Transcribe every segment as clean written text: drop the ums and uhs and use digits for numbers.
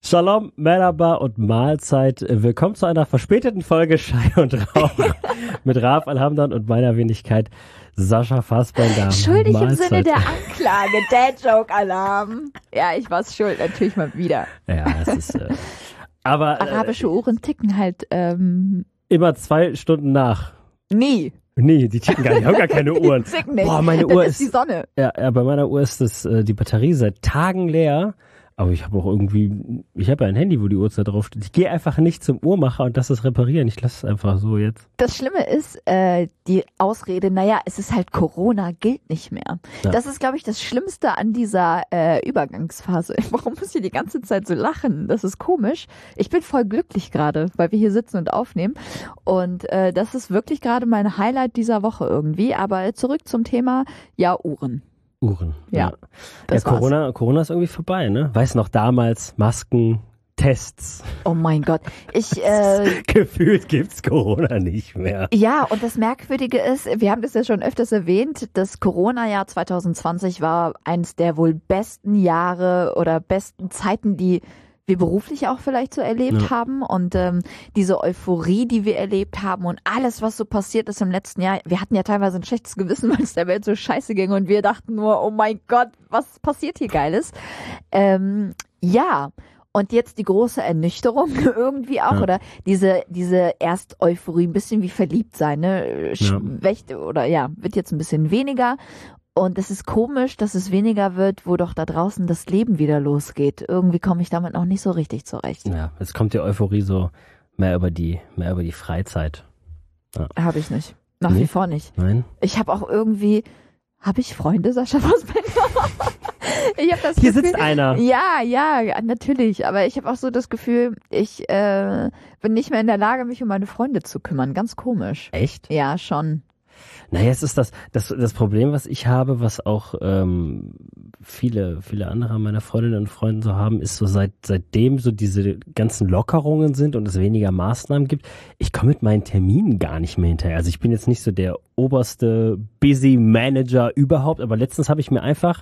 Shalom, Merhaba und Mahlzeit. Willkommen zu einer verspäteten Folge Schei und Rauch mit Raf Alhamdan und meiner Wenigkeit Sascha Fassbender. Schuldig im Sinne der Anklage, Dad-Joke-Alarm. Ja, ich war's schuld, natürlich mal wieder. Ja, es ist... aber arabische Uhren ticken halt... immer 2 Stunden nach. Nie. Nee, die ticken gar nicht, haben gar keine Uhren. Die ticken nicht. Boah, meine Uhr ist die Sonne. Ja, bei meiner Uhr ist die Batterie seit Tagen leer. Aber ich habe auch ich habe ja ein Handy, wo die Uhrzeit draufsteht. Ich gehe einfach nicht zum Uhrmacher und lasse es reparieren. Ich lasse es einfach so jetzt. Das Schlimme ist, die Ausrede, naja, es ist halt Corona, gilt nicht mehr. Ja. Das ist, glaube ich, das Schlimmste an dieser Übergangsphase. Warum muss ich die ganze Zeit so lachen? Das ist komisch. Ich bin voll glücklich gerade, weil wir hier sitzen und aufnehmen. Und das ist wirklich gerade mein Highlight dieser Woche irgendwie. Aber zurück zum Thema, ja, Uhren. Uhren. Ja. Ja, Corona ist irgendwie vorbei, ne? Weiß noch damals, Masken, Tests. Oh mein Gott. Gefühlt gibt's Corona nicht mehr. Ja, und das Merkwürdige ist, wir haben das ja schon öfters erwähnt, das Corona-Jahr 2020 war eines der wohl besten Jahre oder besten Zeiten, die wir beruflich auch vielleicht so erlebt haben und diese Euphorie, die wir erlebt haben und alles, was so passiert ist im letzten Jahr, wir hatten ja teilweise ein schlechtes Gewissen, weil es der Welt so scheiße ging und wir dachten nur, oh mein Gott, was passiert hier Geiles? Ja, und jetzt die große Ernüchterung irgendwie auch oder diese erst Euphorie, ein bisschen wie verliebt sein, ne? Schwächt oder wird jetzt ein bisschen weniger. Und es ist komisch, dass es weniger wird, wo doch da draußen das Leben wieder losgeht. Irgendwie komme ich damit noch nicht so richtig zurecht. Ja, jetzt kommt die Euphorie so mehr über die Freizeit. Ja. Habe ich nicht. Nach wie vor nicht. Nein? Ich habe auch irgendwie, habe ich Freunde, Sascha Fassbender? Ich habe das Hier Gefühl, sitzt einer. Ja, natürlich. Aber ich habe auch so das Gefühl, ich bin nicht mehr in der Lage, mich um meine Freunde zu kümmern. Ganz komisch. Echt? Ja, schon. Naja, es ist das Problem, was ich habe, was auch viele andere meiner Freundinnen und Freunde so haben, ist so seitdem so diese ganzen Lockerungen sind und es weniger Maßnahmen gibt, ich komme mit meinen Terminen gar nicht mehr hinterher. Also ich bin jetzt nicht so der oberste Busy Manager überhaupt, aber letztens habe ich mir einfach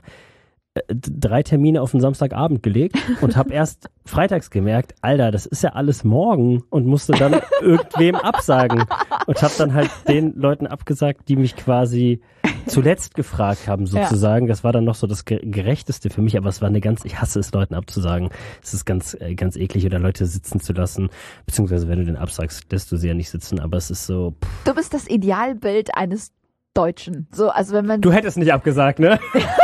3 Termine auf den Samstagabend gelegt und habe erst freitags gemerkt, Alter, das ist ja alles morgen und musste dann irgendwem absagen und habe dann halt den Leuten abgesagt, die mich quasi zuletzt gefragt haben sozusagen. Ja. Das war dann noch so das Gerechteste für mich, aber es war ich hasse es, Leuten abzusagen. Es ist ganz eklig oder Leute sitzen zu lassen, beziehungsweise wenn du den absagst, lässt du sie ja nicht sitzen, aber es ist so... Du bist das Idealbild eines Deutschen. So, also wenn man... Du hättest nicht abgesagt, ne?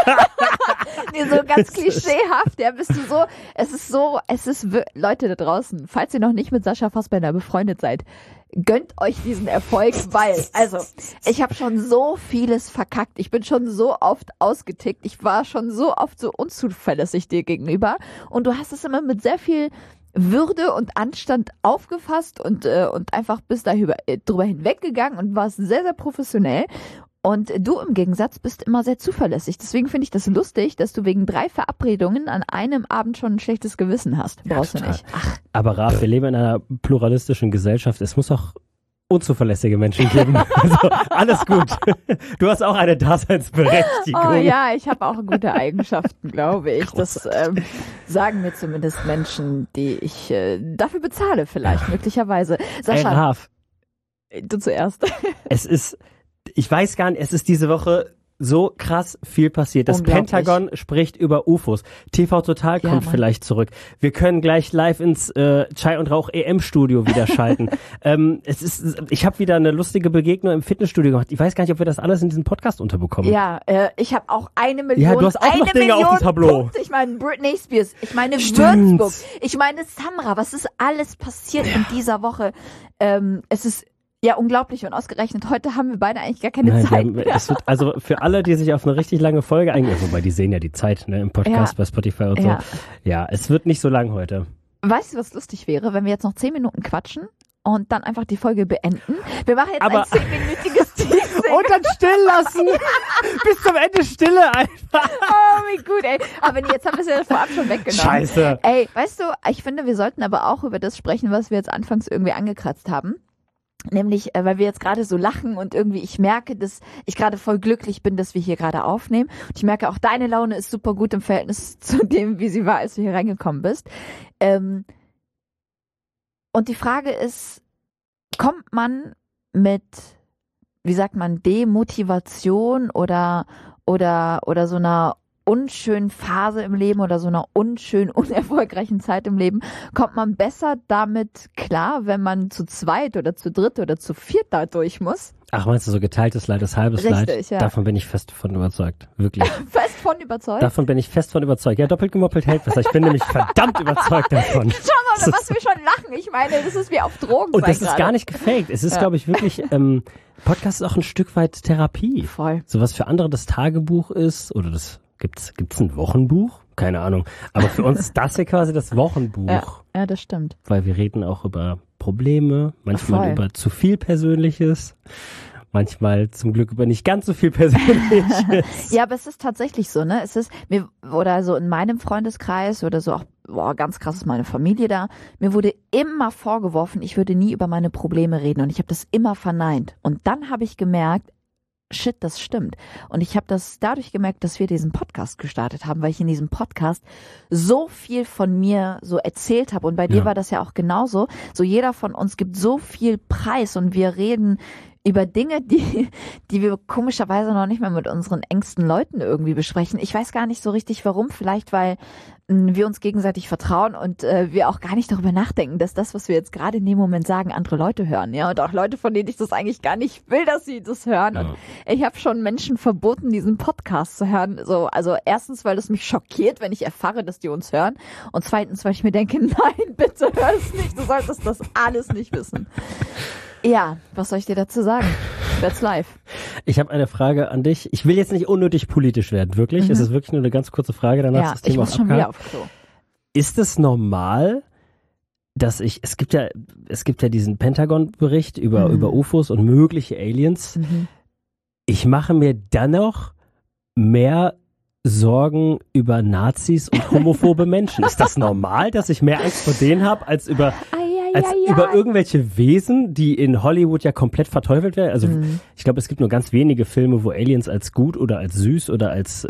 Nee, so ganz klischeehaft, bist du so, es ist, Leute da draußen, falls ihr noch nicht mit Sascha Fassbender befreundet seid, gönnt euch diesen Erfolg, weil, also, ich habe schon so vieles verkackt, ich bin schon so oft ausgetickt, ich war schon so oft so unzuverlässig dir gegenüber und du hast es immer mit sehr viel Würde und Anstand aufgefasst und einfach bist drüber hinweggegangen und warst sehr, sehr professionell. Und du im Gegensatz bist immer sehr zuverlässig. Deswegen finde ich das lustig, dass du wegen 3 Verabredungen an einem Abend schon ein schlechtes Gewissen hast. Brauchst du nicht. Ach. Aber Raf, wir leben in einer pluralistischen Gesellschaft. Es muss auch unzuverlässige Menschen geben. Also, alles gut. Du hast auch eine Daseinsberechtigung. Oh ja, ich habe auch gute Eigenschaften, glaube ich. Das sagen mir zumindest Menschen, die ich dafür bezahle vielleicht, möglicherweise. Sascha, Ey, Raf. Du zuerst. Ich weiß gar nicht, es ist diese Woche so krass viel passiert. Das Pentagon spricht über UFOs. TV Total kommt vielleicht zurück. Wir können gleich live ins Chai und Rauch EM-Studio wieder schalten. Ich habe wieder eine lustige Begegnung im Fitnessstudio gemacht. Ich weiß gar nicht, ob wir das alles in diesem Podcast unterbekommen. Ja, ich habe auch 1 Million. Ja, du hast auch noch Dinge auf dem Tableau. Punkte. Ich meine Britney Spears, ich meine Würzburg, ich meine Samra. Was ist alles passiert in dieser Woche? Es ist ja, unglaublich und ausgerechnet. Heute haben wir beide eigentlich gar keine Zeit mehr. Also für alle, die sich auf eine richtig lange Folge wobei die sehen ja die Zeit, ne, im Podcast bei Spotify und so. Ja, es wird nicht so lang heute. Weißt du, was lustig wäre, wenn wir jetzt noch 10 Minuten quatschen und dann einfach die Folge beenden? Wir machen jetzt ein 10-minütiges Teasing. Und dann still lassen. Bis zum Ende Stille einfach. Oh, wie gut, ey. Aber nee, jetzt haben wir es ja vorab schon weggenommen. Scheiße. Ey, weißt du, ich finde, wir sollten aber auch über das sprechen, was wir jetzt anfangs irgendwie angekratzt haben. Nämlich, weil wir jetzt gerade so lachen und irgendwie ich merke, dass ich gerade voll glücklich bin, dass wir hier gerade aufnehmen. Und ich merke auch, deine Laune ist super gut im Verhältnis zu dem, wie sie war, als du hier reingekommen bist. Und die Frage ist, kommt man mit, wie sagt man, Demotivation oder so einer unschönen Phase im Leben oder so einer unschönen, unerfolgreichen Zeit im Leben, kommt man besser damit klar, wenn man zu zweit oder zu dritt oder zu viert da durch muss? Ach, meinst du so geteiltes Leid ist halbes Leid? Richtig, ja. Davon bin ich fest von überzeugt. Wirklich. Fest von überzeugt? Davon bin ich fest von überzeugt. Ja, doppelt gemoppelt hält besser. Ich bin nämlich verdammt überzeugt davon. Schau mal, was wir schon lachen. Ich meine, das ist wie auf Drogen. Und das ist gar nicht gefaked. Es ist, glaube ich, wirklich, Podcast ist auch ein Stück weit Therapie. Voll. So was für andere das Tagebuch ist, oder das, gibt's ein Wochenbuch? Keine Ahnung. Aber für uns ist das ja quasi das Wochenbuch. Ja, das stimmt. Weil wir reden auch über Probleme, manchmal Voll. über zu viel Persönliches. Manchmal zum Glück über nicht ganz so viel Persönliches. Ja, aber es ist tatsächlich so, ne? Es ist mir, oder so in meinem Freundeskreis oder so auch, ganz krass ist meine Familie da. Mir wurde immer vorgeworfen, ich würde nie über meine Probleme reden und ich habe das immer verneint. Und dann habe ich gemerkt, shit, das stimmt. Und ich habe das dadurch gemerkt, dass wir diesen Podcast gestartet haben, weil ich in diesem Podcast so viel von mir so erzählt habe. Und bei dir war das ja auch genauso. So jeder von uns gibt so viel Preis und wir reden über Dinge, die wir komischerweise noch nicht mehr mit unseren engsten Leuten irgendwie besprechen. Ich weiß gar nicht so richtig warum. Vielleicht, weil wir uns gegenseitig vertrauen und wir auch gar nicht darüber nachdenken, dass das, was wir jetzt gerade in dem Moment sagen, andere Leute hören. Ja, und auch Leute, von denen ich das eigentlich gar nicht will, dass sie das hören. Ja. Und ich habe schon Menschen verboten, diesen Podcast zu hören. So, also erstens, weil es mich schockiert, wenn ich erfahre, dass die uns hören. Und zweitens, weil ich mir denke, nein, bitte hör es nicht. Du solltest das alles nicht wissen. Ja, was soll ich dir dazu sagen? That's live. Ich habe eine Frage an dich. Ich will jetzt nicht unnötig politisch werden, wirklich. Es ist wirklich nur eine ganz kurze Frage, danach ist das Thema ich muss schon wieder auf Klo. Ist es normal, dass es gibt ja diesen Pentagon-Bericht über UFOs und mögliche Aliens. Ich mache mir dann noch mehr Sorgen über Nazis und homophobe Menschen. Ist das normal, dass ich mehr Angst vor denen habe, als über irgendwelche Wesen, die in Hollywood ja komplett verteufelt werden? Also ich glaube, es gibt nur ganz wenige Filme, wo Aliens als gut oder als süß oder als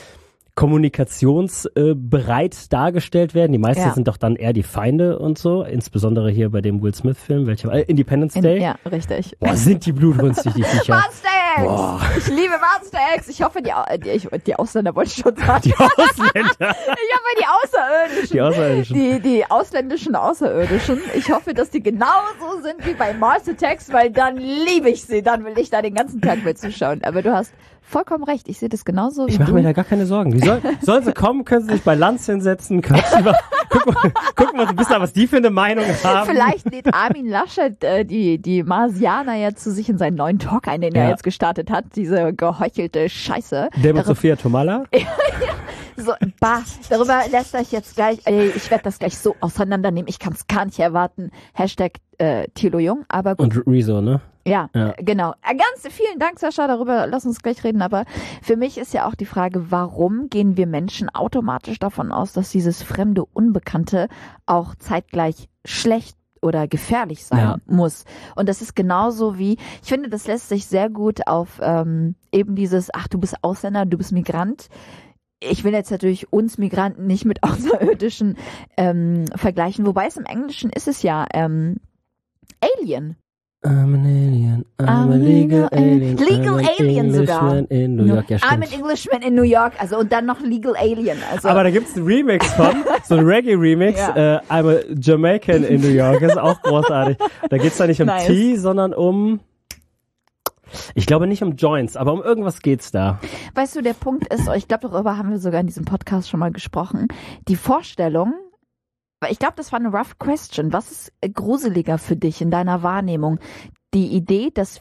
kommunikationsbereit dargestellt werden. Die meisten sind doch dann eher die Feinde und so, insbesondere hier bei dem Will Smith-Film, Independence Day. Ja, richtig. Boah, sind die blutrünstig, die Viecher. Monster X! Ich liebe Monster X. Ich hoffe, die Ausländer wollte ich schon sagen. Die Ausländer? Ich hoffe, die Außerirdischen. Die ausländischen Außerirdischen. Ich hoffe, dass die genauso sind wie bei Mars Attacks, weil dann liebe ich sie. Dann will ich da den ganzen Tag mit zuschauen. Aber du hast vollkommen recht. Ich sehe das genauso wie du. Ich mache mir da gar keine Sorgen. Sollen sie kommen, können sie sich bei Lanz hinsetzen, gucken wir so ein bisschen, was die für eine Meinung haben. Vielleicht lädt Armin Laschet die Marsianer ja zu sich in seinen neuen Talk ein, den er jetzt gestartet hat. Diese geheuchelte Scheiße. Der mit Sophia Tomala? So, darüber lässt euch jetzt gleich, ich werde das gleich so auseinandernehmen. Ich kann es gar nicht erwarten. Hashtag Thilo Jung, aber gut. Und Rezo, ne? Ja, genau. Ganz vielen Dank, Sascha, darüber lass uns gleich reden. Aber für mich ist ja auch die Frage, warum gehen wir Menschen automatisch davon aus, dass dieses fremde Unbekannte auch zeitgleich schlecht oder gefährlich sein muss. Und das ist genauso wie, ich finde, das lässt sich sehr gut auf eben dieses, ach, du bist Ausländer, du bist Migrant. Ich will jetzt natürlich uns Migranten nicht mit Außerirdischen vergleichen, wobei es im Englischen ist es ja Alien. I'm an alien, I'm a legal alien. Legal Alien sogar. In New York, ja, stimmt. I'm an Englishman in New York, also und dann noch Legal Alien. Also. Aber da gibt's einen Remix von, so ein Reggae-Remix, I'm a Jamaican in New York, das ist auch großartig. Da geht's da nicht um Tea, sondern um, ich glaube nicht um Joints, aber um irgendwas geht's da. Weißt du, der Punkt ist, ich glaube, darüber haben wir sogar in diesem Podcast schon mal gesprochen, die Vorstellung, ich glaube, das war eine rough question. Was ist gruseliger für dich in deiner Wahrnehmung? Die Idee, dass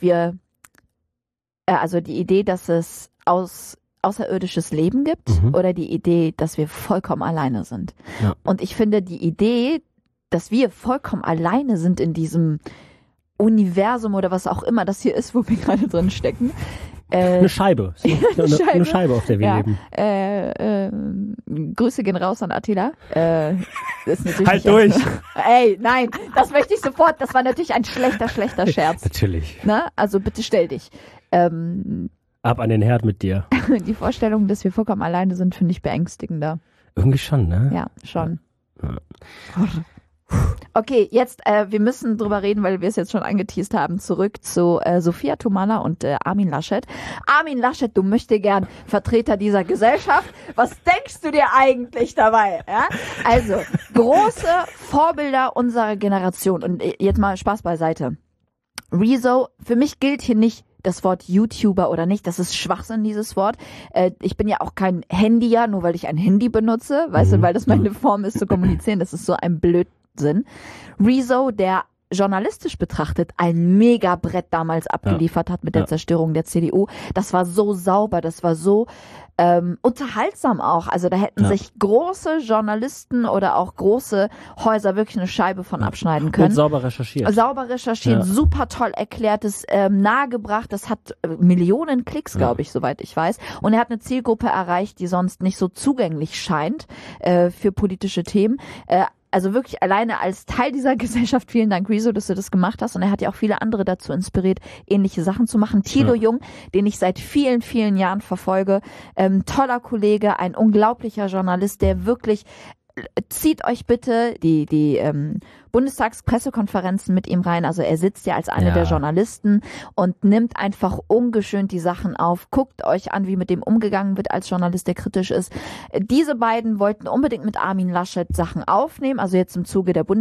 es außerirdisches Leben gibt oder die Idee, dass wir vollkommen alleine sind? Ja. Und ich finde die Idee, dass wir vollkommen alleine sind in diesem Universum oder was auch immer das hier ist, wo wir gerade drin stecken, Eine Scheibe. Eine Scheibe, auf der wir leben. Grüße gehen raus an Attila. Das ist natürlich halt durch! Ey, nein, das möchte ich sofort. Das war natürlich ein schlechter Scherz. Natürlich. Na, also bitte stell dich. Ab an den Herd mit dir. Die Vorstellung, dass wir vollkommen alleine sind, finde ich beängstigender. Irgendwie schon, ne? Ja, schon. Ja. Okay, jetzt, wir müssen drüber reden, weil wir es jetzt schon angeteast haben, zurück zu Sophia Tomalla und Armin Laschet. Armin Laschet, du möchtest gern Vertreter dieser Gesellschaft. Was denkst du dir eigentlich dabei? Ja? Also, große Vorbilder unserer Generation. Und jetzt mal Spaß beiseite. Rezo, für mich gilt hier nicht das Wort YouTuber oder nicht, das ist Schwachsinn, dieses Wort. Ich bin ja auch kein Handyer, nur weil ich ein Handy benutze, weißt du, weil das meine Form ist zu kommunizieren, das ist so ein Blödsinn. Rezo, der journalistisch betrachtet ein Megabrett damals abgeliefert hat mit der Zerstörung der CDU. Das war so sauber, das war so unterhaltsam auch. Also da hätten sich große Journalisten oder auch große Häuser wirklich eine Scheibe von abschneiden können. Und sauber recherchiert. Super toll erklärtes, nahegebracht. Das hat Millionen Klicks, glaube ich, soweit ich weiß. Und er hat eine Zielgruppe erreicht, die sonst nicht so zugänglich scheint für politische Themen. Also wirklich alleine als Teil dieser Gesellschaft, vielen Dank Rezo, dass du das gemacht hast. Und er hat ja auch viele andere dazu inspiriert, ähnliche Sachen zu machen. Thilo Jung, den ich seit vielen, vielen Jahren verfolge, toller Kollege, ein unglaublicher Journalist, der wirklich, zieht euch bitte die Bundestagspressekonferenzen mit ihm rein. Also er sitzt ja als einer der Journalisten und nimmt einfach ungeschönt die Sachen auf. Guckt euch an, wie mit dem umgegangen wird als Journalist, der kritisch ist. Diese beiden wollten unbedingt mit Armin Laschet Sachen aufnehmen, also jetzt im Zuge der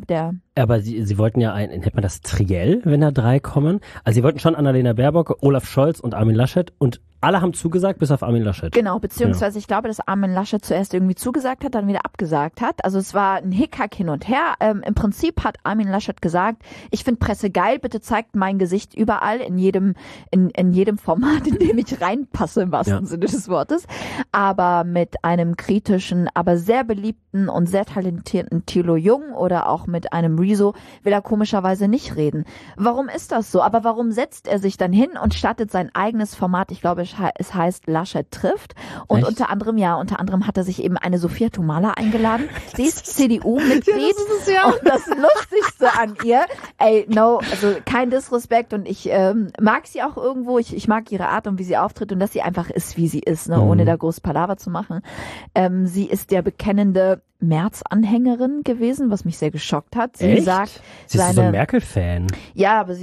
Aber sie wollten ja nennt man das Triell, wenn da 3 kommen? Also sie wollten schon Annalena Baerbock, Olaf Scholz und Armin Laschet und alle haben zugesagt, bis auf Armin Laschet. Genau, beziehungsweise ich glaube, dass Armin Laschet zuerst irgendwie zugesagt hat, dann wieder abgesagt hat. Also es war ein Hickhack hin und her. Im Prinzip hat Armin Laschet gesagt, ich finde Presse geil, bitte zeigt mein Gesicht überall, in jedem Format, in dem ich reinpasse, im wahrsten Sinne des Wortes. Aber mit einem kritischen, aber sehr beliebten und sehr talentierten Thilo Jung oder auch mit einem Rezo will er komischerweise nicht reden. Warum ist das so? Aber warum setzt er sich dann hin und startet sein eigenes Format? Ich glaube, es heißt Laschet trifft. Und unter anderem hat er sich eben eine Sophia Tomalla eingeladen. Sie ist CDU-Mitglied. Und das Lustigste an ihr, also kein Disrespekt und ich mag sie auch irgendwo. Ich mag ihre Art und wie sie auftritt und dass sie einfach ist, wie sie ist, ne, ohne da groß Palaver zu machen. Sie ist der bekennende Merz-Anhängerin gewesen, was mich sehr geschockt hat. Sie sagt, sie ist so ein Merkel-Fan. Ja, aber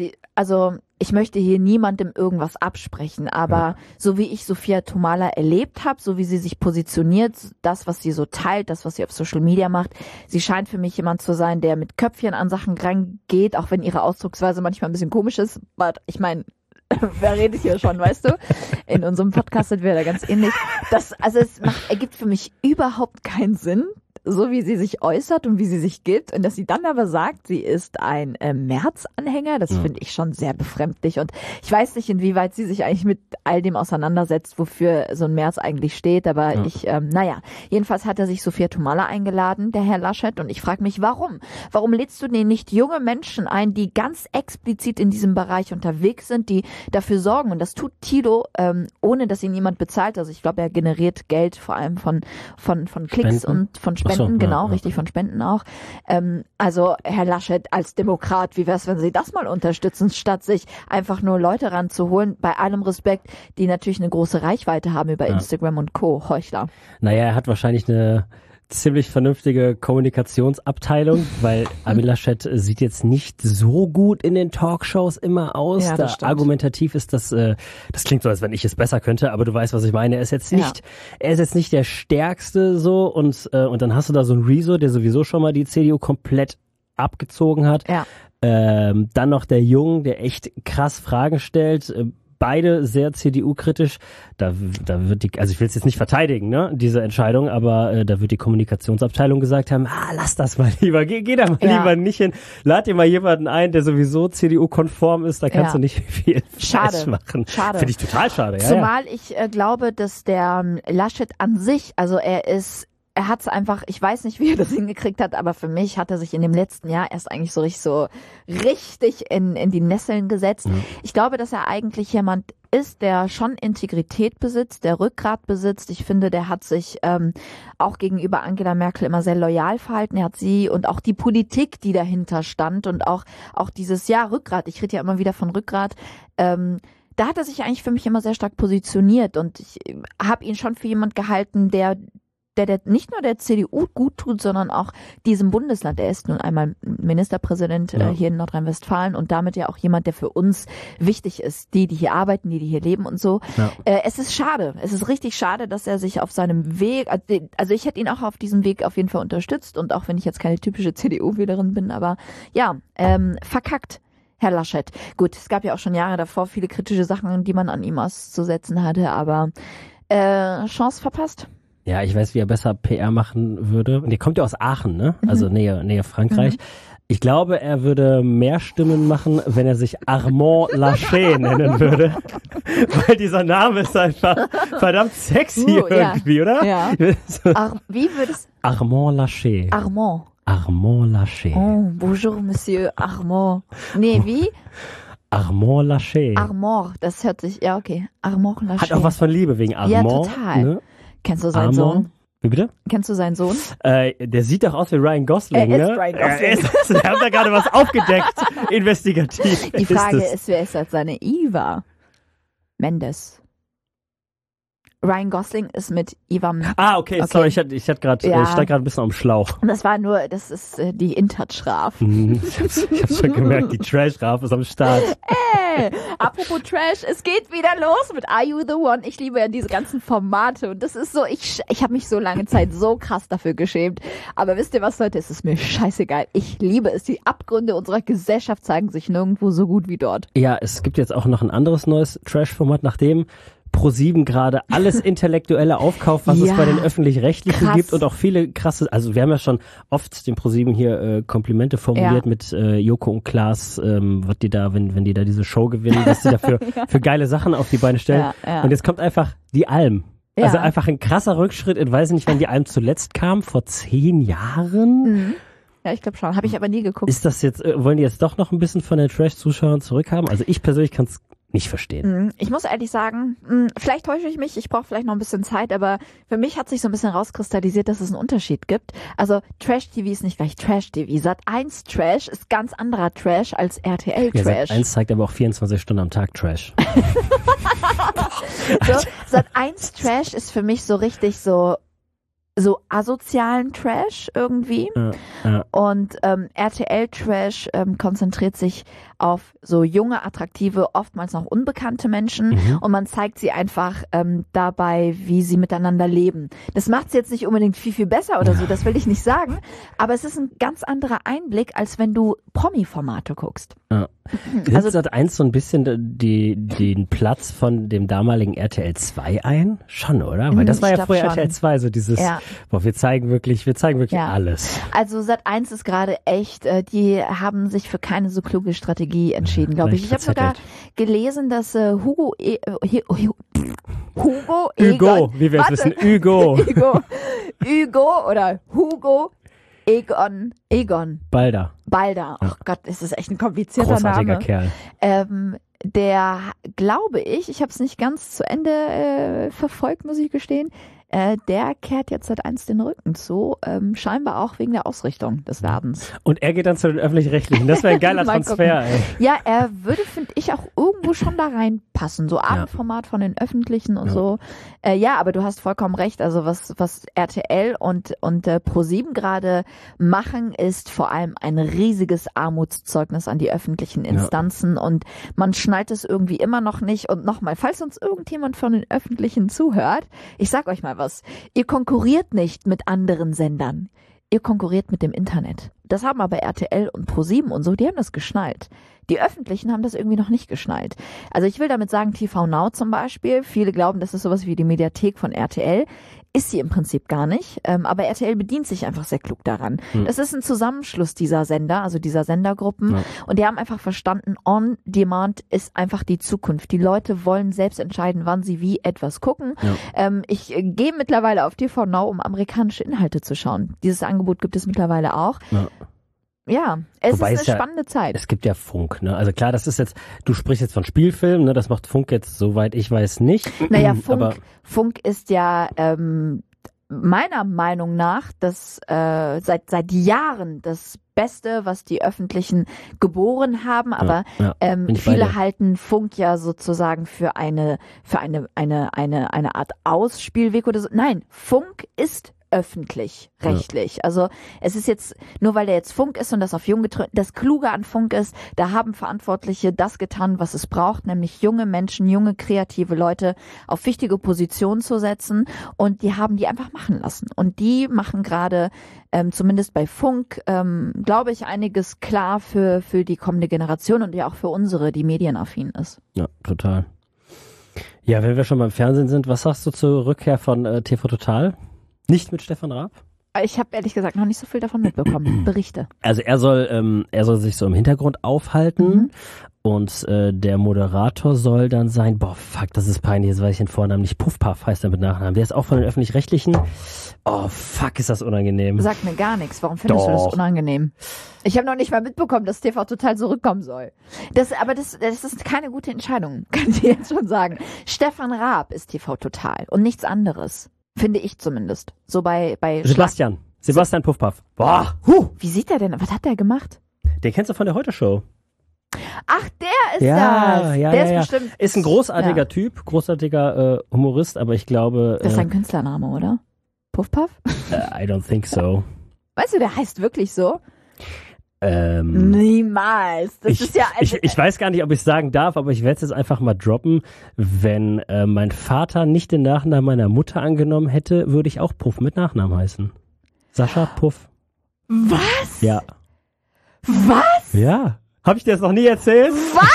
ich möchte hier niemandem irgendwas absprechen, aber so wie ich Sophia Tomalla erlebt habe, so wie sie sich positioniert, das, was sie so teilt, das, was sie auf Social Media macht, sie scheint für mich jemand zu sein, der mit Köpfchen an Sachen rangeht, auch wenn ihre Ausdrucksweise manchmal ein bisschen komisch ist. Aber ich meine, wer redet hier schon, weißt du? In unserem Podcast sind wir da ganz ähnlich. Es ergibt für mich überhaupt keinen Sinn, so wie sie sich äußert und wie sie sich gibt und dass sie dann aber sagt, sie ist ein Merz-Anhänger, das finde ich schon sehr befremdlich und ich weiß nicht, inwieweit sie sich eigentlich mit all dem auseinandersetzt, wofür so ein Merz eigentlich steht, aber jedenfalls hat er sich Sophia Tomalla eingeladen, der Herr Laschet, und ich frage mich, warum? Warum lädst du denn nicht junge Menschen ein, die ganz explizit in diesem Bereich unterwegs sind, die dafür sorgen, und das tut Thilo, ohne dass ihn jemand bezahlt, also ich glaube, er generiert Geld vor allem von Klicks und von Spenden. Richtig, von Spenden auch. Also Herr Laschet als Demokrat, wie wär's, wenn Sie das mal unterstützen, statt sich einfach nur Leute ranzuholen, bei allem Respekt, die natürlich eine große Reichweite haben über Instagram und Co., Heuchler. Naja, er hat wahrscheinlich eine ziemlich vernünftige Kommunikationsabteilung, weil Armin Laschet sieht jetzt nicht so gut in den Talkshows immer aus. Ja, da argumentativ ist das klingt so, als wenn ich es besser könnte, aber du weißt, was ich meine. Er ist jetzt nicht der Stärkste so und dann hast du da so einen Rezo, der sowieso schon mal die CDU komplett abgezogen hat. Ja. Dann noch der Jung, der echt krass Fragen stellt. Beide sehr CDU-kritisch. Da wird also ich will es jetzt nicht verteidigen, ne, diese Entscheidung, aber da wird die Kommunikationsabteilung gesagt haben, lass das mal lieber, geh da mal lieber nicht hin. Lad dir mal jemanden ein, der sowieso CDU-konform ist, da kannst du nicht viel falsch machen. Schade. Finde ich total schade. Zumal ich glaube, dass der Laschet an sich, also er hat es einfach, ich weiß nicht, wie er das hingekriegt hat, aber für mich hat er sich in dem letzten Jahr erst eigentlich so richtig in die Nesseln gesetzt. Ich glaube, dass er eigentlich jemand ist, der schon Integrität besitzt, der Rückgrat besitzt. Ich finde, der hat sich auch gegenüber Angela Merkel immer sehr loyal verhalten. Er hat sie und auch die Politik, die dahinter stand und auch dieses Rückgrat. Ich rede ja immer wieder von Rückgrat. Da hat er sich eigentlich für mich immer sehr stark positioniert und ich habe ihn schon für jemand gehalten, der nicht nur der CDU gut tut, sondern auch diesem Bundesland. Er ist nun einmal Ministerpräsident hier in Nordrhein-Westfalen und damit ja auch jemand, der für uns wichtig ist. Die hier arbeiten, die hier leben und so. Ja. Es ist schade. Es ist richtig schade, dass er sich auf seinem Weg, also ich hätte ihn auch auf diesem Weg auf jeden Fall unterstützt und auch wenn ich jetzt keine typische CDU-Wählerin bin, aber verkackt. Herr Laschet. Gut, es gab ja auch schon Jahre davor viele kritische Sachen, die man an ihm auszusetzen hatte, aber Chance verpasst. Ja, ich weiß, wie er besser PR machen würde. Und der kommt ja aus Aachen, ne? Also Nähe Frankreich. Mhm. Ich glaube, er würde mehr Stimmen machen, wenn er sich Armand Laschet nennen würde. Weil dieser Name ist einfach verdammt sexy irgendwie, oder? Ja. Wie würdest Armand Laschet. Armand Laschet. Oh, bonjour, Monsieur Armand. Nee, wie? Armand Laschet. Armand, das hört sich, ja okay. Armand Laschet. Hat auch was von Liebe wegen Armand. Ja, total. Ne? Kennst du seinen Sohn? Wie bitte? Kennst du seinen Sohn? Der sieht doch aus wie Ryan Gosling, er ist Ryan Gosling. Wir haben da gerade was aufgedeckt, investigativ. Die Frage ist, wer ist als seine Eva? Mendes. Ryan Gosling ist mit Eva. Okay, sorry, ich stand gerade ein bisschen am Schlauch. Und das ist die InTouch-Raf. Ich hab's schon gemerkt, die Trash-Raf ist am Start. Apropos Trash, es geht wieder los mit Are You The One? Ich liebe ja diese ganzen Formate und das ist so, ich habe mich so lange Zeit so krass dafür geschämt. Aber wisst ihr was, Leute, es ist mir scheißegal. Ich liebe es. Die Abgründe unserer Gesellschaft zeigen sich nirgendwo so gut wie dort. Ja, es gibt jetzt auch noch ein anderes neues Trash-Format, nachdem Pro7 gerade alles Intellektuelle aufkauft, was es bei den Öffentlich-Rechtlichen gibt und auch viele krasse, also wir haben ja schon oft den Pro7 hier Komplimente formuliert mit Joko und Klaas, was die da, wenn die da diese Show gewinnen, was die da für geile Sachen auf die Beine stellen. Und jetzt kommt einfach die Alm. Ja. Also einfach ein krasser Rückschritt. Ich weiß nicht, wann die Alm zuletzt kam, vor 10 Jahren. Mhm. Ja, ich glaube schon. Habe ich aber nie geguckt. Ist das jetzt, wollen die jetzt doch noch ein bisschen von den Trash-Zuschauern zurückhaben? Also ich persönlich kann es nicht verstehen. Ich muss ehrlich sagen, vielleicht täusche ich mich, ich brauche vielleicht noch ein bisschen Zeit, aber für mich hat sich so ein bisschen rauskristallisiert, dass es einen Unterschied gibt. Also Trash-TV ist nicht gleich Trash-TV. Sat.1 Trash ist ganz anderer Trash als RTL Trash. Sat.1 zeigt aber auch 24 Stunden am Tag Trash. Sat.1 Trash ist für mich so richtig so asozialen Trash irgendwie. Und RTL Trash konzentriert sich auf so junge, attraktive, oftmals noch unbekannte Menschen und man zeigt sie einfach dabei, wie sie miteinander leben. Das macht es jetzt nicht unbedingt viel, viel besser oder so, das will ich nicht sagen, aber es ist ein ganz anderer Einblick, als wenn du Promi-Formate guckst. Ja. Also Sat.1 so ein bisschen den Platz von dem damaligen RTL 2 ein? Schon, oder? Weil das war ja vorher RTL 2, so dieses, wir zeigen wirklich alles. Also Sat.1 ist gerade echt, die haben sich für keine so kluge Strategie entschieden, glaube ich. Ich habe sogar gelesen, dass Hugo, wie wir es wissen, Hugo oder Hugo Egon. Balder. Oh Gott, das ist echt ein komplizierter großartiger Name. Kerl. Der, glaube ich habe es nicht ganz zu Ende verfolgt, muss ich gestehen, der kehrt jetzt Sat.1 den Rücken zu, scheinbar auch wegen der Ausrichtung des Ladens. Und er geht dann zu den Öffentlich-Rechtlichen. Das wäre ein geiler Transfer, ey. Ja, er würde, finde ich, auch irgendwo schon da reinpassen. So Abendformat von den Öffentlichen und so. Aber du hast vollkommen recht. Also was RTL und Pro7 gerade machen, ist vor allem ein riesiges Armutszeugnis an die öffentlichen Instanzen und man schnallt es irgendwie immer noch nicht. Und nochmal, falls uns irgendjemand von den Öffentlichen zuhört, ich sag euch mal was, ihr konkurriert nicht mit anderen Sendern. Ihr konkurriert mit dem Internet. Das haben aber RTL und Pro7 und so, die haben das geschnallt. Die Öffentlichen haben das irgendwie noch nicht geschnallt. Also ich will damit sagen, TV Now zum Beispiel, viele glauben, das ist sowas wie die Mediathek von RTL. Ist sie im Prinzip gar nicht, aber RTL bedient sich einfach sehr klug daran. Das ist ein Zusammenschluss dieser Sender, also dieser Sendergruppen und die haben einfach verstanden, On-Demand ist einfach die Zukunft. Die Leute wollen selbst entscheiden, wann sie wie etwas gucken. Ich gehe mittlerweile auf TV Now, um amerikanische Inhalte zu schauen. Dieses Angebot gibt es mittlerweile auch. ja, es Wobei ist es eine ja- spannende Zeit. Es gibt ja Funk, ne? Also klar, das ist jetzt, du sprichst jetzt von Spielfilmen, ne? Das macht Funk jetzt, soweit ich weiß, nicht. Naja, Aber Funk ist ja meiner Meinung nach das seit Jahren das Beste, was die Öffentlichen geboren haben, aber ja, bin ich bei viele dir. halten Funk ja sozusagen für eine Art Ausspielweg oder so. Nein, Funk ist öffentlich-rechtlich. Also es ist jetzt, nur weil der jetzt Funk ist und das auf jung getrimmt, das Kluge an Funk ist, da haben Verantwortliche das getan, was es braucht, nämlich junge Menschen, junge kreative Leute auf wichtige Positionen zu setzen und die haben die einfach machen lassen. Und die machen gerade, zumindest bei Funk, glaube ich, einiges klar für die kommende Generation und ja auch für unsere, die medienaffin ist. Ja, total. Ja, wenn wir schon beim Fernsehen sind, was sagst du zur Rückkehr von TV Total? Nicht mit Stefan Raab? Ich habe ehrlich gesagt noch nicht so viel davon mitbekommen. Berichte. Also er soll sich so im Hintergrund aufhalten und der Moderator soll dann sein, boah, fuck, das ist peinlich, jetzt weiß ich den Vornamen nicht, Puffpuff heißt er mit Nachnamen. Der ist auch von den Öffentlich-Rechtlichen. Oh, fuck, ist das unangenehm. Sagt mir gar nichts. Warum findest du das Doch. unangenehm? Ich habe noch nicht mal mitbekommen, dass TV Total zurückkommen soll. Das ist keine gute Entscheidung, kann ich jetzt schon sagen. Stefan Raab ist TV Total und nichts anderes. Finde ich zumindest. So bei Sebastian Puffpuff. Boah, Wie sieht der denn? Was hat der gemacht? den kennst du von der Heute-Show. Ach, der ist Ja, das. ja, Der ja, ja. ist bestimmt. Ist ein großartiger Ja. Typ, großartiger Humorist, aber ich glaube, Das ist ein Künstlername, oder? Puffpuff? I don't think so. Weißt du, der heißt wirklich so? Niemals. Das ist ja ich weiß gar nicht, ob ich sagen darf, aber ich werde es jetzt einfach mal droppen. Wenn mein Vater nicht den Nachnamen meiner Mutter angenommen hätte, würde ich auch Puff mit Nachnamen heißen. Sascha Puff. Was? Ja. Was? Ja. Habe ich dir das noch nie erzählt?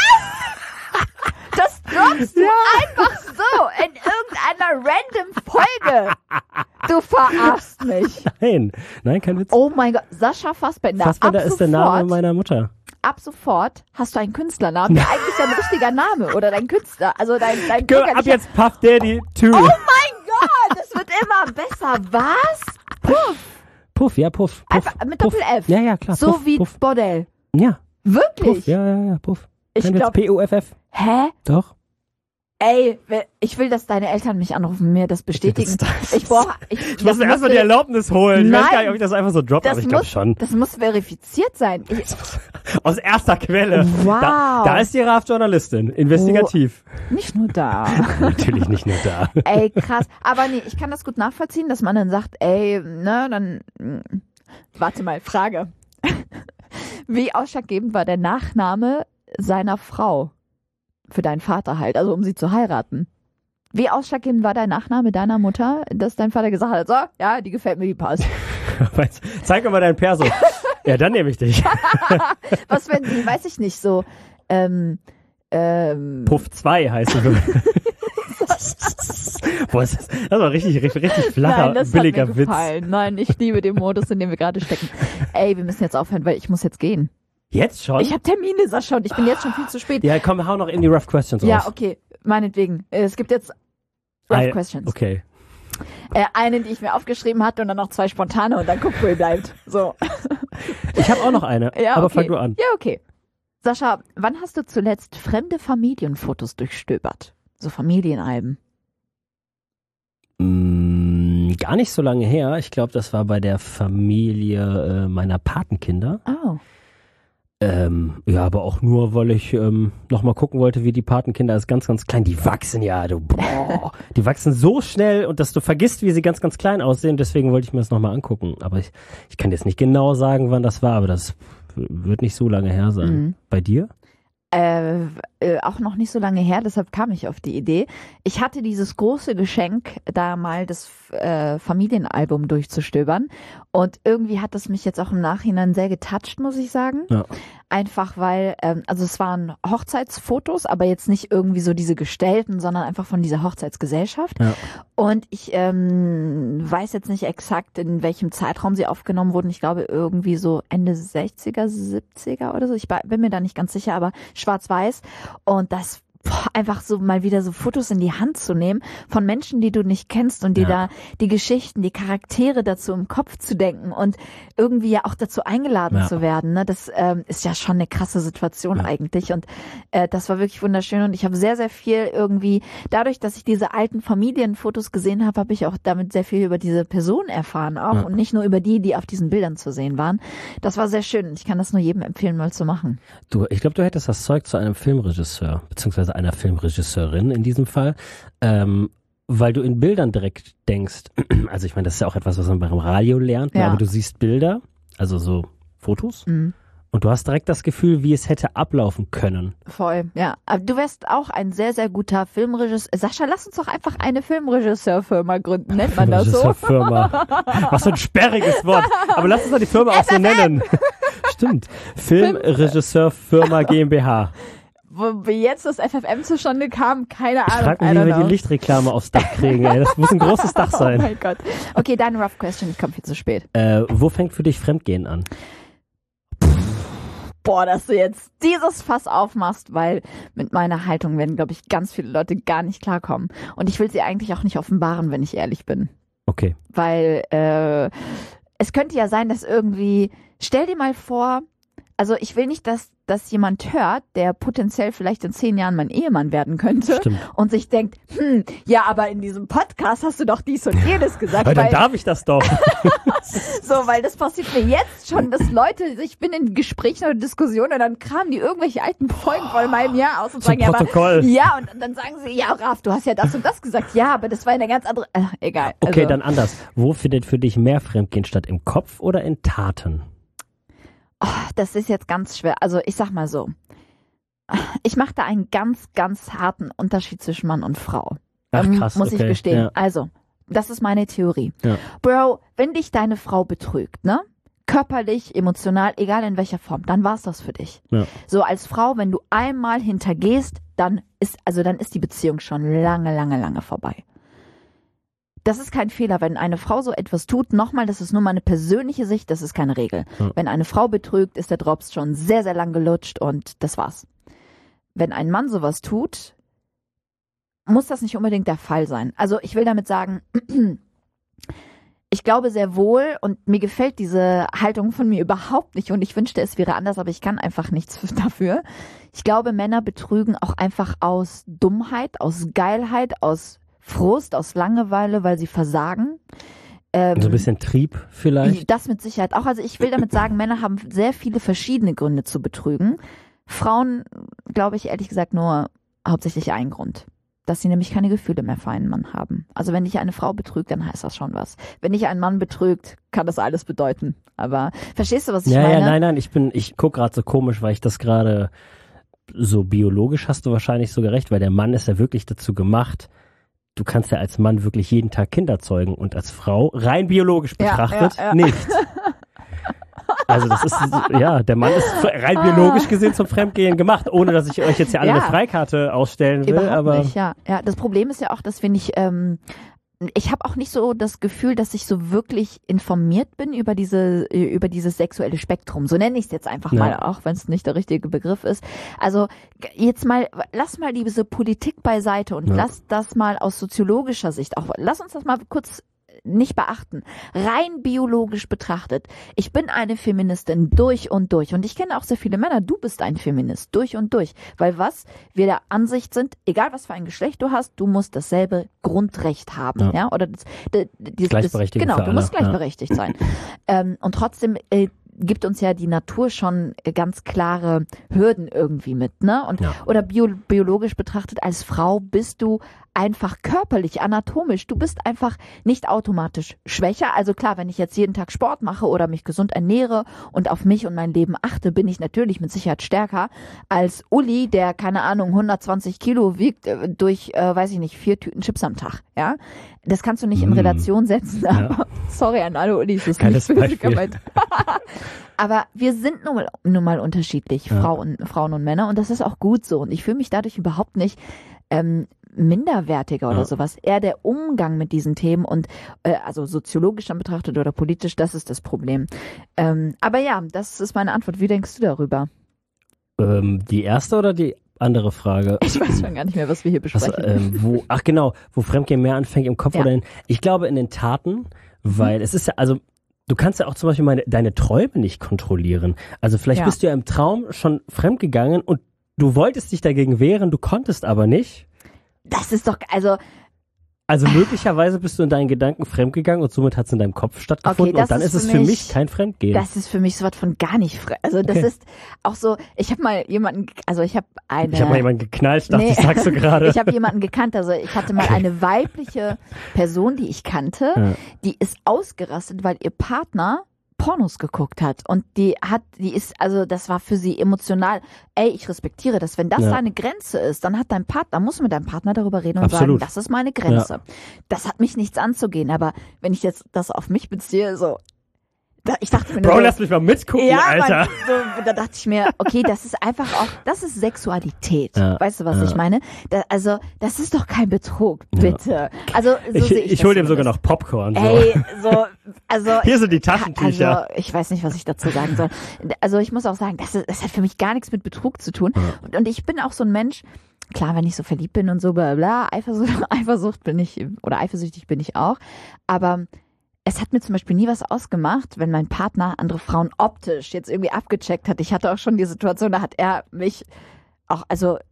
Das droppst du einfach so in irgendeiner random Folge. Du verarschst mich. Nein, kein Witz. Oh mein Gott, Sascha Fassbender. Fassbender ist der Name meiner Mutter. Ab sofort hast du einen Künstlernamen, der eigentlich dein richtiger Name oder dein Künstler, also dein Ab bürgerlicher- jetzt Puff Daddy 2. Oh mein Gott, das wird immer besser. Was? Puff. Puff, ja, Puff. Puff Einfach mit Puff. Doppel-F. Ja, ja, klar. So Puff, wie Puff. Bordell. Ja, Wirklich? Puff. Ja, Puff. Ich Kein Witz. glaub- P-U-F-F. Hä? Doch. Ey, ich will, dass deine Eltern mich anrufen, mir das bestätigen. Ich brauche, Ich muss mir erstmal die Erlaubnis holen. Ich weiß gar nicht, ob ich das einfach so droppe, aber ich glaube schon. Das muss verifiziert sein. Aus erster Quelle. Wow. Da ist die Raab-Journalistin. Investigativ. Nicht nur da. Natürlich nicht nur da. Ey, krass. Aber nee, ich kann das gut nachvollziehen, dass man dann sagt, ey, ne, dann, warte mal, Frage. Wie ausschlaggebend war der Nachname seiner Frau? Für deinen Vater halt, also um sie zu heiraten. Wie ausschlaggebend war der Nachname deiner Mutter, dass dein Vater gesagt hat, so, ja, die gefällt mir, die passt. Zeig mir mal deinen Perso. Ja, dann nehme ich dich. Was wenn die, weiß ich nicht, so, Puff 2 heißt du. Boah, das war richtig flacher, Nein, das billiger hat mir Witz. gefallen. Nein, ich liebe den Modus, in dem wir gerade stecken. Ey, wir müssen jetzt aufhören, weil ich muss jetzt gehen. Jetzt schon? Ich habe Termine, Sascha, und ich bin jetzt schon viel zu spät. Ja, komm, hau noch in die Rough Questions Ja, raus. okay, meinetwegen. Es gibt jetzt Rough Questions. Okay. Eine, die ich mir aufgeschrieben hatte und dann noch 2 spontane und dann guck, wo ihr bleibt. So. Ich habe auch noch eine, Ja, aber okay. fang du an. Ja, okay. Sascha, wann hast du zuletzt fremde Familienfotos durchstöbert? So Familienalben. Gar nicht so lange her. Ich glaube, das war bei der Familie meiner Patenkinder. Oh. Ja, aber auch nur, weil ich noch mal gucken wollte, wie die Patenkinder ist ganz, ganz klein. Die wachsen ja, die wachsen so schnell und dass du vergisst, wie sie ganz, ganz klein aussehen. Deswegen wollte ich mir das noch mal angucken. Aber ich kann jetzt nicht genau sagen, wann das war, aber das wird nicht so lange her sein. Mhm. Bei dir? Auch noch nicht so lange her, deshalb kam ich auf die Idee. Ich hatte dieses große Geschenk, da mal das Familienalbum durchzustöbern und irgendwie hat es mich jetzt auch im Nachhinein sehr getoucht, muss ich sagen. Ja. Einfach weil, also es waren Hochzeitsfotos, aber jetzt nicht irgendwie so diese gestellten, sondern einfach von dieser Hochzeitsgesellschaft. Ja. Und ich weiß jetzt nicht exakt, in welchem Zeitraum sie aufgenommen wurden. Ich glaube irgendwie so Ende 60er, 70er oder so. Ich bin mir da nicht ganz sicher, aber schwarz-weiß. Und das einfach so mal wieder so Fotos in die Hand zu nehmen von Menschen, die du nicht kennst und die da die Geschichten, die Charaktere dazu im Kopf zu denken und irgendwie ja auch dazu eingeladen zu werden. Ne? Das ist ja schon eine krasse Situation eigentlich und das war wirklich wunderschön und ich habe sehr, sehr viel irgendwie, dadurch, dass ich diese alten Familienfotos gesehen habe, habe ich auch damit sehr viel über diese Person erfahren auch und nicht nur über die auf diesen Bildern zu sehen waren. Das war sehr schön und ich kann das nur jedem empfehlen, mal zu machen. Ich glaube, du hättest das Zeug zu einem Filmregisseur, beziehungsweise einer Filmregisseurin in diesem Fall, weil du in Bildern direkt denkst, also ich meine, das ist ja auch etwas, was man beim Radio lernt, aber du siehst Bilder, also so Fotos, und du hast direkt das Gefühl, wie es hätte ablaufen können. Voll, ja. Aber du wärst auch ein sehr, sehr guter Filmregisseur. Sascha, lass uns doch einfach eine Filmregisseurfirma gründen, nennt man das so? Filmregisseurfirma. Was für ein sperriges Wort. Aber lass uns doch die Firma auch so nennen. Stimmt. Filmregisseurfirma GmbH. Wie jetzt das FFM zustande kam, keine Ahnung. Ich frag mich, wie wir die Lichtreklame aufs Dach kriegen, ey. Das muss ein großes Dach sein. Oh mein Gott. Okay, deine Rough Question, ich komme viel zu spät. Wo fängt für dich Fremdgehen an? Boah, dass du jetzt dieses Fass aufmachst, weil mit meiner Haltung werden, glaube ich, ganz viele Leute gar nicht klarkommen. Und ich will sie eigentlich auch nicht offenbaren, wenn ich ehrlich bin. Okay. Weil es könnte ja sein, dass irgendwie, stell dir mal vor, also ich will nicht, dass jemand hört, der potenziell vielleicht in 10 Jahren mein Ehemann werden könnte. Stimmt. Und sich denkt, ja, aber in diesem Podcast hast du doch dies und jenes gesagt. Aber dann darf ich das doch. So, weil das passiert mir jetzt schon, dass Leute, ich bin in Gesprächen oder Diskussionen und dann kramen die irgendwelche alten Folgen von meinem Jahr aus und sagen, Protokoll. ja, und dann sagen sie, ja, Raf, du hast ja das und das gesagt. Ja, aber das war eine ganz andere, egal. Okay, dann anders. Wo findet für dich mehr Fremdgehen statt? Im Kopf oder in Taten? Oh, das ist jetzt ganz schwer. Also ich sag mal so, ich mache da einen ganz, ganz harten Unterschied zwischen Mann und Frau. Ach krass, muss ich gestehen. Ja. Also, das ist meine Theorie. Ja. Bro, wenn dich deine Frau betrügt, ne? Körperlich, emotional, egal in welcher Form, dann war's das für dich. Ja. So als Frau, wenn du einmal hintergehst, dann ist die Beziehung schon lange, lange, lange vorbei. Das ist kein Fehler, wenn eine Frau so etwas tut. Nochmal, das ist nur meine persönliche Sicht, das ist keine Regel. Wenn eine Frau betrügt, ist der Drops schon sehr, sehr lang gelutscht und das war's. Wenn ein Mann sowas tut, muss das nicht unbedingt der Fall sein. Also ich will damit sagen, ich glaube sehr wohl und mir gefällt diese Haltung von mir überhaupt nicht und ich wünschte, es wäre anders, aber ich kann einfach nichts dafür. Ich glaube, Männer betrügen auch einfach aus Dummheit, aus Geilheit, aus Frust, aus Langeweile, weil sie versagen. So ein bisschen Trieb vielleicht? Das mit Sicherheit auch. Also ich will damit sagen, Männer haben sehr viele verschiedene Gründe zu betrügen. Frauen, glaube ich, ehrlich gesagt nur hauptsächlich einen Grund. Dass sie nämlich keine Gefühle mehr für einen Mann haben. Also wenn dich eine Frau betrügt, dann heißt das schon was. Wenn dich ein Mann betrügt, kann das alles bedeuten. Aber verstehst du, was ich meine? Ja, nein, ich gucke gerade so komisch, weil ich das gerade so biologisch hast du wahrscheinlich sogar recht, weil der Mann ist ja wirklich dazu gemacht, du kannst ja als Mann wirklich jeden Tag Kinder zeugen und als Frau rein biologisch betrachtet nicht. Also das ist, der Mann ist rein biologisch gesehen zum Fremdgehen gemacht, ohne dass ich euch jetzt ja alle eine Freikarte ausstellen will. Überhaupt aber nicht, ja. Das Problem ist ja auch, dass wir nicht, ich habe auch nicht so das Gefühl, dass ich so wirklich informiert bin über dieses sexuelle Spektrum. So nenne ich es jetzt einfach mal, auch wenn es nicht der richtige Begriff ist. Also jetzt mal, lass mal diese Politik beiseite und lass das mal aus soziologischer Sicht auch, lass uns das mal kurz nicht beachten. Rein biologisch betrachtet. Ich bin eine Feministin durch und durch. Und ich kenne auch sehr viele Männer. Du bist ein Feminist durch und durch. Weil wir der Ansicht sind, egal was für ein Geschlecht du hast, du musst dasselbe Grundrecht haben. Ja? Oder Gleichberechtigung genau, für du musst gleichberechtigt sein. Und trotzdem gibt uns ja die Natur schon ganz klare Hürden irgendwie mit, ne? Und oder biologisch betrachtet als Frau bist du einfach körperlich, anatomisch. Du bist einfach nicht automatisch schwächer. Also klar, wenn ich jetzt jeden Tag Sport mache oder mich gesund ernähre und auf mich und mein Leben achte, bin ich natürlich mit Sicherheit stärker als Uli, der, keine Ahnung, 120 Kilo wiegt durch, 4 Tüten Chips am Tag, ja? Das kannst du nicht in Relation setzen, aber sorry an alle Ulis, das ist nicht böse gemeint. Aber wir sind nun mal unterschiedlich, Frauen und Männer, und das ist auch gut so. Und ich fühle mich dadurch überhaupt nicht minderwertiger oder sowas. Eher der Umgang mit diesen Themen und also soziologisch dann betrachtet oder politisch, das ist das Problem. Aber ja, das ist meine Antwort. Wie denkst du darüber? Die erste oder die andere Frage. Ich weiß schon gar nicht mehr, was wir hier besprechen. Wo Fremdgehen mehr anfängt, im Kopf oder ich glaube in den Taten, weil es ist ja, also du kannst ja auch zum Beispiel deine Träume nicht kontrollieren. Also vielleicht bist du ja im Traum schon fremdgegangen und du wolltest dich dagegen wehren, du konntest aber nicht. Das ist doch, Also möglicherweise bist du in deinen Gedanken fremdgegangen und somit hat es in deinem Kopf stattgefunden und dann ist es für mich kein Fremdgehen. Das ist für mich sowas von gar nicht fremd. Also das ist auch so, ich habe mal jemanden geknallt, dachte ich, sagst du gerade. Ich habe jemanden gekannt, also ich hatte mal eine weibliche Person, die ich kannte, die ist ausgerastet, weil ihr Partner Pornos geguckt hat und das war für sie emotional, ich respektiere das, wenn das deine Grenze ist, dann musst du mit deinem Partner darüber reden und sagen, das ist meine Grenze. Ja. Das hat mich nichts anzugehen, aber wenn ich jetzt das auf mich beziehe, ich dachte mir Bro, lass mich mal mitgucken, Alter. Da dachte ich mir, okay, das ist einfach auch, das ist Sexualität. Ja, weißt du, was ich meine? Das ist doch kein Betrug, bitte. Ja. Also, ich hole dem sogar noch Popcorn. Hier sind die Taschentücher. Also, ich weiß nicht, was ich dazu sagen soll. Also, ich muss auch sagen, das hat für mich gar nichts mit Betrug zu tun. Ja. Und ich bin auch so ein Mensch, klar, wenn ich so verliebt bin und so, bla, bla, eifersüchtig bin ich auch. Aber es hat mir zum Beispiel nie was ausgemacht, wenn mein Partner andere Frauen optisch jetzt irgendwie abgecheckt hat. Ich hatte auch schon die Situation, da hat er mich auch,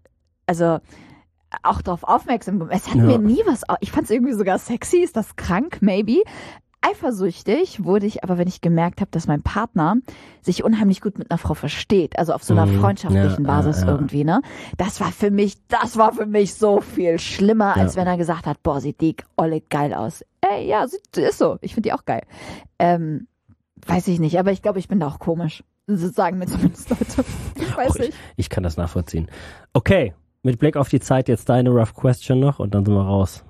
auch darauf aufmerksam gemacht. Es hat mir nie was, ich fand es irgendwie sogar sexy, ist das krank, maybe. Eifersüchtig wurde ich aber, wenn ich gemerkt habe, dass mein Partner sich unheimlich gut mit einer Frau versteht, also auf so einer freundschaftlichen Basis irgendwie, ne? Das war für mich so viel schlimmer, als wenn er gesagt hat, boah, sieht die olle geil aus. Ist so. Ich finde die auch geil. Weiß ich nicht, aber ich glaube, ich bin da auch komisch. Das sagen mir zumindest Leute. Ich weiß nicht. Ich kann das nachvollziehen. Okay, mit Blick auf die Zeit jetzt deine Rough Question noch und dann sind wir raus.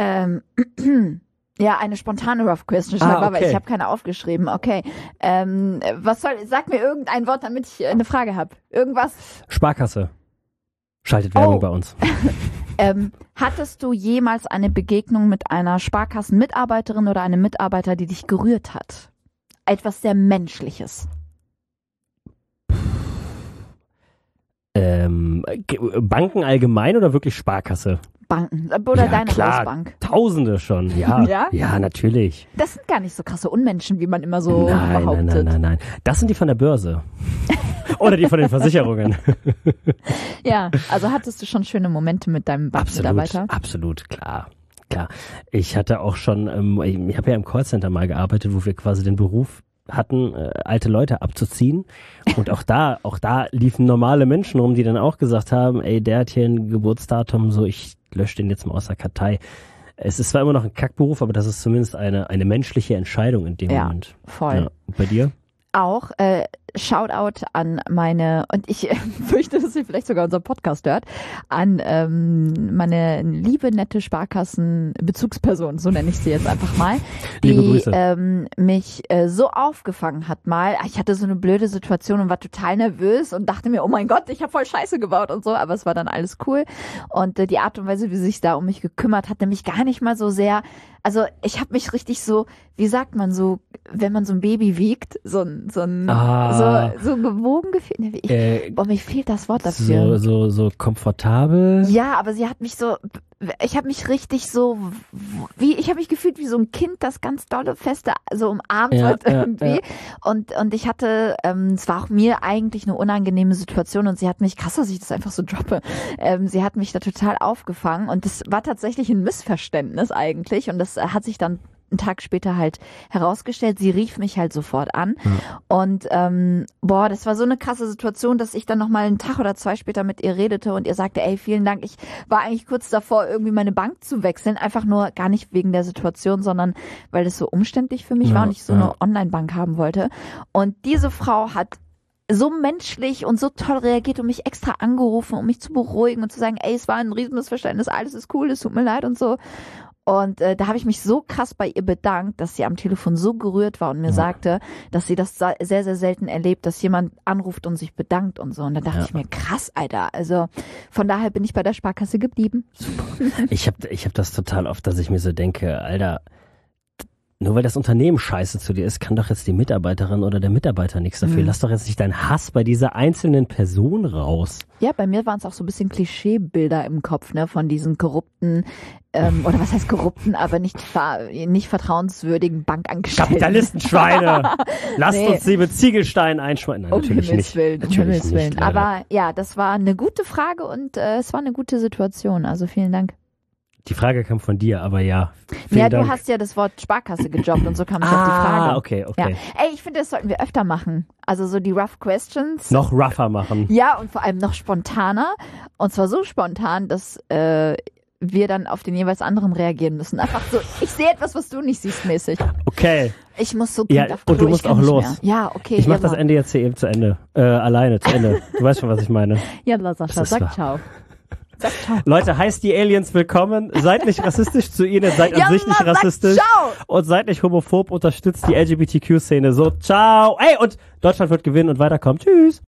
Ja, eine spontane Rough Question, aber ich habe keine aufgeschrieben. Okay. Sag mir irgendein Wort, damit ich eine Frage habe. Irgendwas? Sparkasse. Schaltet Werbung bei uns. Hattest du jemals eine Begegnung mit einer Sparkassenmitarbeiterin oder einem Mitarbeiter, die dich gerührt hat? Etwas sehr Menschliches. Banken allgemein oder wirklich Sparkasse? Banken oder deine Hausbank. Tausende schon, ja. Ja, natürlich. Das sind gar nicht so krasse Unmenschen, wie man immer so behauptet. Nein. Das sind die von der Börse. Oder die von den Versicherungen. Ja, also hattest du schon schöne Momente mit deinem Bankmitarbeiter? Absolut, klar. Ich hatte auch schon, ich habe ja im Callcenter mal gearbeitet, wo wir quasi den Beruf hatten, alte Leute abzuziehen. Und auch da liefen normale Menschen rum, die dann auch gesagt haben, der hat hier ein Geburtsdatum, so ich lösche den jetzt mal aus der Kartei. Es ist zwar immer noch ein Kackberuf, aber das ist zumindest eine menschliche Entscheidung in dem Moment. Voll. Ja, bei dir? Auch Shoutout an meine, und ich fürchte, dass sie vielleicht sogar unseren Podcast hört, an meine liebe, nette Sparkassen-Bezugsperson, so nenne ich sie jetzt einfach mal, die mich so aufgefangen hat mal. Ich hatte so eine blöde Situation und war total nervös und dachte mir, oh mein Gott, ich habe voll Scheiße gebaut und so, aber es war dann alles cool. Und die Art und Weise, wie sie sich da um mich gekümmert hat, nämlich gar nicht mal so sehr, also ich habe mich richtig so, wie sagt man so, wenn man so ein Baby wiegt, so gewogen gefühlt. Mir fehlt das Wort dafür. So komfortabel. Ja, aber sie hat mich so, ich habe mich richtig so, ich habe mich gefühlt wie so ein Kind, das ganz dolle feste so umarmt wird irgendwie. Ja. Und ich hatte, es war auch mir eigentlich eine unangenehme Situation und sie hat mich, krass, dass ich das einfach so droppe, sie hat mich da total aufgefangen und das war tatsächlich ein Missverständnis eigentlich und das hat sich dann einen Tag später halt herausgestellt. Sie rief mich halt sofort an und das war so eine krasse Situation, dass ich dann nochmal einen Tag oder zwei später mit ihr redete und ihr sagte, vielen Dank, ich war eigentlich kurz davor, irgendwie meine Bank zu wechseln, einfach nur gar nicht wegen der Situation, sondern weil es so umständlich für mich war und ich so eine Online-Bank haben wollte. Und diese Frau hat so menschlich und so toll reagiert und mich extra angerufen, um mich zu beruhigen und zu sagen, es war ein Riesenmissverständnis, alles ist cool, es tut mir leid und so. Und da habe ich mich so krass bei ihr bedankt, dass sie am Telefon so gerührt war und mir sagte, dass sie das sehr, sehr selten erlebt, dass jemand anruft und sich bedankt und so. Und da dachte ich mir, krass, Alter. Also von daher bin ich bei der Sparkasse geblieben. Super. Ich hab das total oft, dass ich mir so denke, Alter, Nur weil das Unternehmen scheiße zu dir ist, kann doch jetzt die Mitarbeiterin oder der Mitarbeiter nichts dafür. Lass doch jetzt nicht deinen Hass bei dieser einzelnen Person raus. Ja, bei mir waren es auch so ein bisschen Klischeebilder im Kopf, ne, von diesen korrupten, oder was heißt korrupten, aber nicht vertrauenswürdigen Bankangestellten. Kapitalistenschweine! Lasst uns sie mit Ziegelsteinen einschmeißen. Nein, natürlich nicht. Um Himmels Willen. Aber ja, das war eine gute Frage und es war eine gute Situation. Also vielen Dank. Die Frage kam von dir, aber ja. Ja, du hast ja das Wort Sparkasse gejobbt und so kam ich auf die Frage. Okay. Ja. Ey, ich finde, das sollten wir öfter machen. Also so die Rough Questions. Noch rougher machen. Ja, und vor allem noch spontaner. Und zwar so spontan, dass wir dann auf den jeweils anderen reagieren müssen. Einfach so, ich sehe etwas, was du nicht siehst, mäßig. Okay. Ich muss so auf Klo, und du musst auch los. Mehr. Ja, okay. Ich mach das Ende jetzt hier eben zu Ende. Alleine, zu Ende. Du weißt schon, was ich meine. Ja, Sascha, sag ciao. Sag ciao. Leute, heißt die Aliens willkommen. Seid nicht rassistisch zu ihnen, seid an sich nicht rassistisch. Ciao. Und seid nicht homophob, unterstützt die LGBTQ-Szene. So, ciao. Ey, und Deutschland wird gewinnen und weiterkommen. Tschüss.